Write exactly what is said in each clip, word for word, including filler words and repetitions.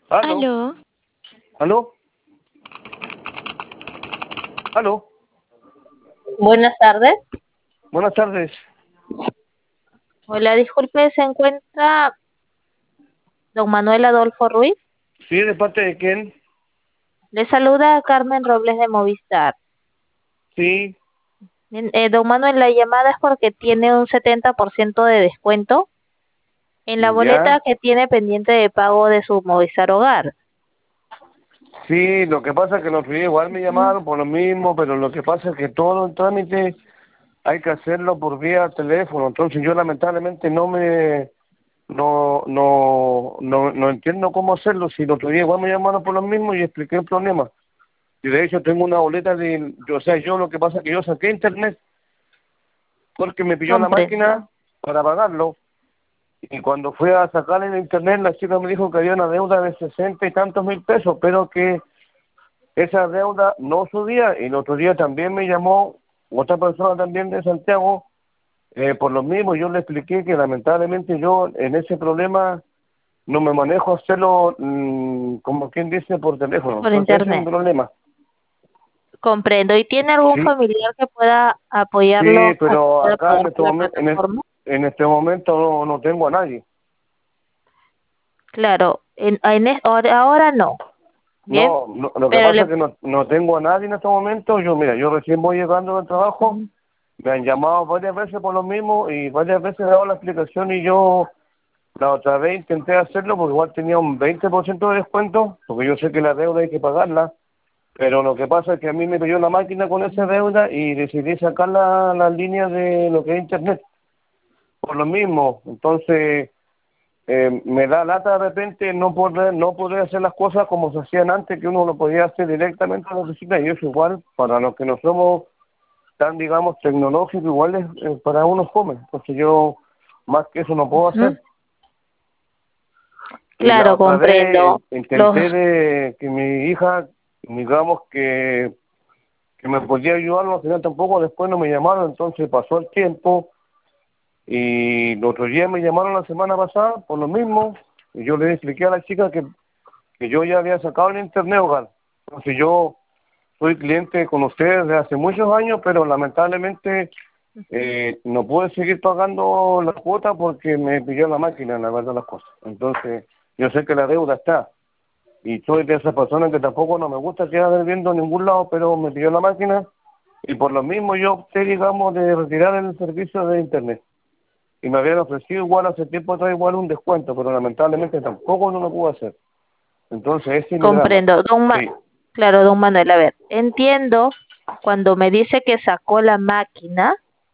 Aló, Aló, aló, aló. Buenas tardes. Buenas tardes. Hola, disculpe, ¿se encuentra don Manuel Adolfo Ruiz? ¿Sí, de parte de quién? Le saluda Carmen Robles de Movistar. Sí, Bien, eh, don Manuel, la llamada es porque tiene un setenta por ciento de descuento en la ya. boleta que tiene pendiente de pago de su Movistar Hogar. Sí, lo que pasa es que los otro día igual me Ujú. llamaron por lo mismo, pero lo que pasa es que todo el trámite hay que hacerlo por vía teléfono. Entonces yo lamentablemente no me... No, no, no, no entiendo cómo hacerlo. Si el otro día igual me llamaron por lo mismo y expliqué el problema. Y de hecho tengo una boleta de... Yo, o sea, yo lo que pasa es que yo saqué internet porque me pilló la Comprendo. máquina para pagarlo. Y cuando fui a sacar en internet, la chica me dijo que había una deuda de sesenta y tantos mil pesos, pero que esa deuda no subía. Y el otro día también me llamó otra persona también de Santiago, eh, por lo mismo. Yo le expliqué que lamentablemente yo en ese problema no me manejo a hacerlo, mmm, como quien dice, por teléfono. Por Entonces ese es mi internet. problema. Comprendo. ¿Y tiene algún Sí, familiar que pueda sí, apoyarlo a que pero pueda acá en pagar este por la momento, en, el- plataforma? en este momento no, no tengo a nadie. Claro, en, en es- ahora, ahora no. Bien, No, no, lo que pero pasa es le... que no, no tengo a nadie en este momento. Yo, mira, yo recién voy llegando del trabajo, Ujú. me han llamado varias veces por lo mismo y varias veces he dado la explicación y yo la otra vez intenté hacerlo porque igual tenía un veinte por ciento de descuento, porque yo sé que la deuda hay que pagarla, pero lo que pasa es que a mí me pidió la máquina con esa deuda y decidí sacar la, las líneas de lo que es internet, por lo mismo. Entonces eh, me da lata de repente no poder no poder hacer las cosas como se hacían antes, que uno lo podía hacer directamente en la oficina, y eso igual para los que no somos tan, digamos, tecnológicos, igual es, eh, para uno fome. Entonces yo más que eso no puedo Ujú. hacer. Y la Claro, otra vez comprendo. in- Los, intenté de que mi hija, digamos, que, que me podía ayudar, al final tampoco, después no me llamaron. Entonces pasó el tiempo y el otro día me llamaron la semana pasada por lo mismo, y yo le expliqué a la chica que que yo ya había sacado en internet, hogar. Entonces yo soy cliente con ustedes desde hace muchos años, pero lamentablemente eh, no pude seguir pagando la cuota porque me pilló la máquina, la verdad, las cosas. Entonces yo sé que la deuda está, y soy de esas personas que tampoco no me gusta quedar debiendo en ningún lado, pero me pilló la máquina y por lo mismo yo opté, digamos, de retirar el servicio de internet. Y me habían ofrecido igual hace tiempo atrás igual un descuento, pero lamentablemente tampoco no lo pude hacer. Entonces ese es mi drama. comprendo. Don Ma- Sí, claro, don Manuel, a ver, entiendo cuando me dice que sacó la máquina.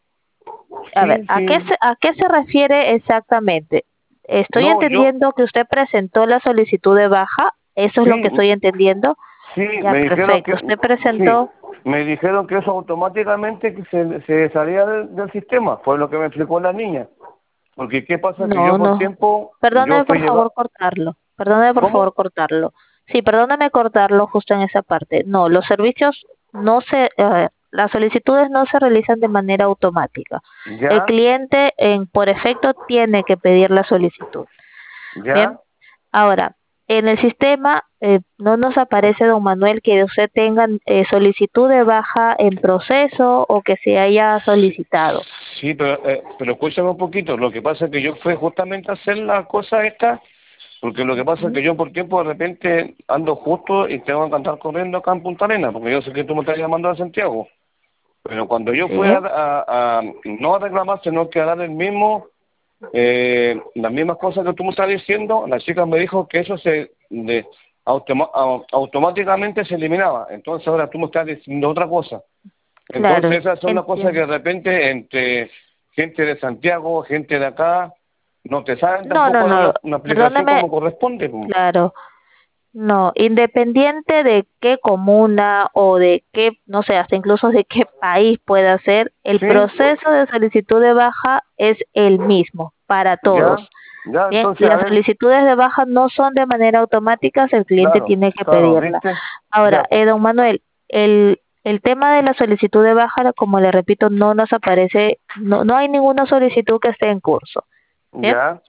A ver, sí, ¿a qué sí. se, a qué se refiere exactamente? Estoy No, yo, entendiendo que usted presentó la solicitud de baja. Eso es lo que sí, estoy entendiendo. sí, Ya, me dijeron perfecto. que, Usted sí, presentó. me dijeron que eso automáticamente que se, se salía del, del sistema, fue lo que me explicó la niña. Porque qué pasa que yo No, por no. tiempo, yo Perdóneme estoy por favor llegando, cortarlo. Perdóneme por favor ¿cómo? cortarlo. Sí, perdóneme cortarlo justo en esa parte. No, los servicios no se, a ver, las solicitudes no se realizan de manera automática. El Ya, cliente en por efecto tiene que pedir la solicitud. Bien. ya, Ahora, en el sistema eh, no nos aparece, don Manuel, que usted tenga eh, solicitud de baja en proceso o que se haya sí, solicitado. sí, pero, eh, pero escúchame un poquito. Lo que pasa es que yo fui justamente a hacer la cosa esta, porque lo que pasa es Ujú. que yo por tiempo de repente ando justo y tengo que andar corriendo acá en Punta Arenas, porque yo sé que tú me estás llamando de Santiago. Pero cuando yo fui a, Sí, a- a- no a reclamar, sino que a dar el mismo, eh, las mismas cosas que tú me estás diciendo, la chica me dijo que eso se de, automa- au- automáticamente se eliminaba. Entonces ahora tú me estás diciendo otra cosa. claro, Entonces esas son las cosas que entiendo. de repente entre gente de Santiago, gente de acá, no te saben No, no, tampoco dar no, una, una explicación perdóneme, como corresponde, pues. claro, no, independiente de qué comuna o de qué, no sé, hasta incluso de qué país pueda ser, el ¿Sí? proceso de solicitud de baja es el mismo para ¿Ya? todos. ¿Ya? Bien, Entonces, a las ver, solicitudes de baja no son de manera automática, el cliente claro, tiene que claro, pedirla. ¿viste? Ahora, Ya, eh, pues, don Manuel, el, el tema de la solicitud de baja, como le repito, no nos aparece, no, no hay ninguna solicitud que esté en curso. Bien, ya,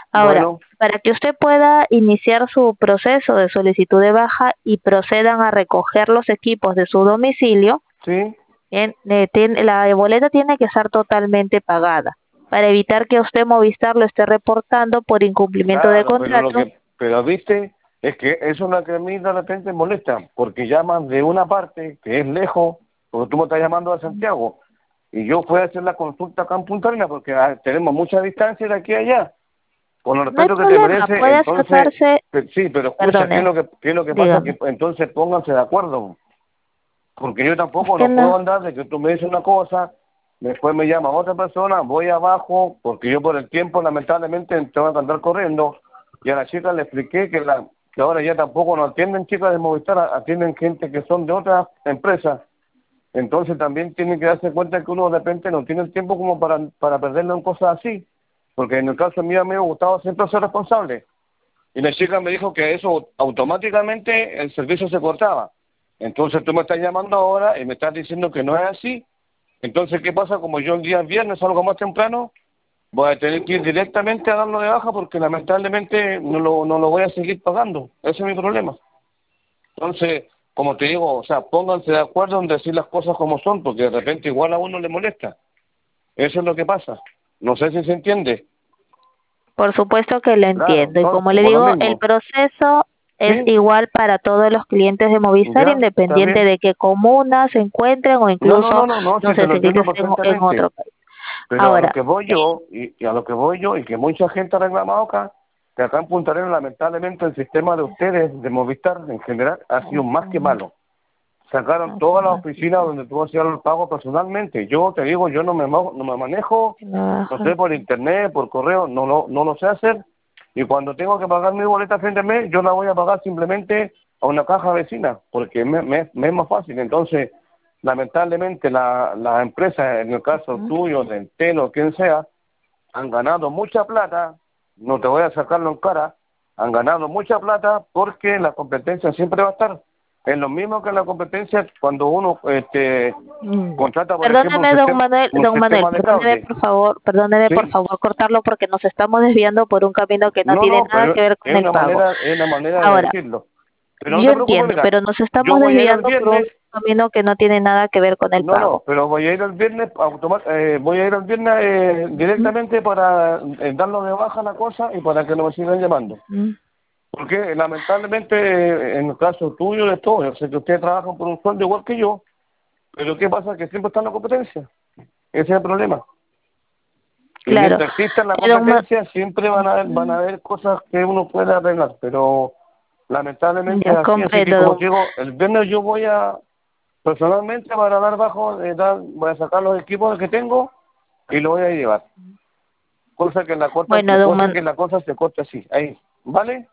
Ahora, Bueno, para que usted pueda iniciar su proceso de solicitud de baja y procedan a recoger los equipos de su domicilio, sí. bien, eh, tiene- la boleta tiene que estar totalmente pagada para evitar que usted Movistar lo esté reportando por incumplimiento de Claro, pero lo contrato. que, pero viste, es que eso es lo que a mí de repente molesta, porque llaman de una parte que es lejos, porque tú me estás llamando de Santiago, y yo fui a hacer la consulta acá en Punta Arenas, porque ah, tenemos mucha distancia de aquí a allá, con el No hay respeto que te problema, merece, puede entonces, acercarse, pe- sí, pero escucha, ¿qué es perdone, lo que, qué es lo que pasa? Que dígame, pues, entonces pónganse de acuerdo, porque yo es tampoco que no puedo no, andar de que tú me dices una cosa, después me llama otra persona, voy abajo, porque yo por el tiempo lamentablemente tengo que andar corriendo, y a la chica le expliqué que, la, que ahora ya tampoco nos atienden chicas de Movistar, atienden gente que son de otras empresas, entonces también tienen que darse cuenta que uno de repente no tiene el tiempo como para, para perderlo en cosas así, porque en el caso mío me ha gustado siempre ser responsable. Y la chica me dijo que eso automáticamente el servicio se cortaba. Entonces tú me estás llamando ahora y me estás diciendo que no es así. Entonces, ¿qué pasa? Como yo el día viernes salgo más temprano, voy a tener que ir directamente a darlo de baja porque lamentablemente no lo, no lo voy a seguir pagando. Ese es mi problema. Entonces, como te digo, o sea, pónganse de acuerdo en decir las cosas como son, porque de repente igual a uno le molesta. Eso es lo que pasa. No sé si se entiende. por supuesto que lo Claro, entiendo. Y como entonces, le por lo digo, el mismo. proceso es ¿Sí? igual para todos los clientes de Movistar, ¿Ya? ¿Está independiente bien? de qué comuna se encuentren o No, no, incluso, no, no, no, no sí, te sé, lo si entiendo vives en, en otro perfectamente. país. Pero a lo Ahora, que voy eh, yo, y, y a lo que voy yo, y que mucha gente ha reclamado acá, que acá en Punta Arenas, lamentablemente, el sistema de ustedes, de Movistar en general, ha sido más que malo. Sacaron todas las oficinas donde tú hacías el pago personalmente. Yo te digo, yo no me, mo- no me manejo, no sé, por internet, por correo, no, lo no lo sé hacer. Y cuando tengo que pagar mi boleta a fin de mes, yo la voy a pagar simplemente a una caja vecina, porque me, me, me es más fácil. Entonces, lamentablemente, la, la empresa, en el caso tuyo, del Telo, quien sea, han ganado mucha plata, no te voy a sacarlo en cara, han ganado mucha plata porque la competencia siempre va a estar. Es lo mismo que la competencia cuando uno este, Mm, contrata, por ejemplo, un Perdóneme, don sistema, Manuel, un don Manuel, sistema de perdóneme cable, por favor, perdóneme por ¿sí? favor cortarlo porque nos estamos desviando por un camino que no No, tiene no, nada pero que ver con es el una pago. manera, es una manera de Ahora, decirlo. Pero no yo te preocupes, entiendo, mira, pero nos yo estamos voy a ir el desviando por un viernes. camino que no tiene nada que ver con el No, no, pago. pero voy a ir el viernes, automa- eh, voy a ir el viernes eh, Ujú, directamente para eh, darlo de baja la cosa y para que no me sigan llamando. ujú. Porque lamentablemente, eh, en el caso tuyo de todo, yo sé que ustedes trabajan por un sueldo igual que yo, pero ¿qué pasa? Que siempre está en la competencia. Ese es el problema. Y Claro. mientras exista la Eh, don Ma- competencia, siempre van a haber, van a Ujú. haber cosas que uno puede arreglar, pero lamentablemente Ya es así. Así que, comprendo, como te don. digo, el viernes yo voy a, personalmente, para dar bajo, eh, dar- voy a sacar los equipos que tengo y lo voy a llevar. Cosa que la cosa, Bueno, don cosa Man- que la cosa se corte así. Ahí. ¿Vale?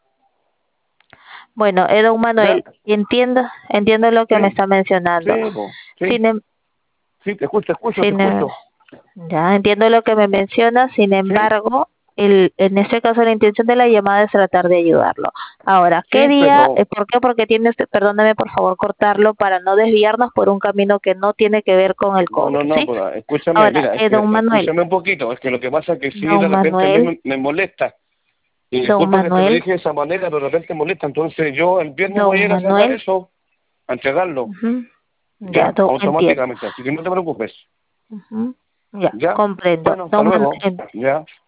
bueno, eh, don ¿Ya? Manuel, entiendo, entiendo lo que me Sí, está mencionando. sí, po, sí, Sin, em- sí, te escucho, te escucho, te sin, em- escucho. Ya entiendo lo que me menciona, sin Sí, embargo, el, en este caso la intención de la llamada es tratar de ayudarlo. Ahora, ¿qué sí, día? pero eh, ¿Por qué? Porque tiene usted, perdóneme por favor cortarlo para no desviarnos por un camino que no tiene que ver con el no, cobro, no, no, ¿sí? pero escúchame, Ahora, mira, es eh, que don Manuel, escúchame un poquito, es que lo que pasa es que sí, de don repente a mí Manuel, me, me molesta, y don disculpa que te lo Manuel, dije de esa manera, pero de repente molesta, entonces yo el viernes voy a don ir a sacar Manuel, eso, a entregarlo, ujú, ya, ya, don, entiendo, automáticamente, así que no te preocupes, ujú, ya, ya, comprendo. bueno, hasta Don luego, Manuel, ya.